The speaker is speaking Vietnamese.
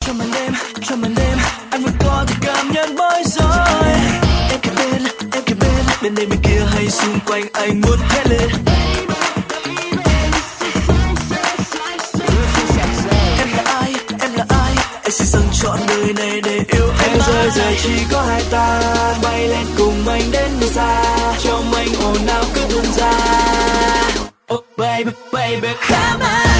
trong màn đêm anh vẫn có thể cảm nhận bối rối. Em kề bên đây bên kia hay xung quanh anh muốn hét lên. Em là ai anh xin dâng trọn đời này để yêu em mãi. Giờ chỉ có hai ta bay lên cùng anh đến nơi xa, trong anh ồn ào cứ bung ra. Oh baby baby come on.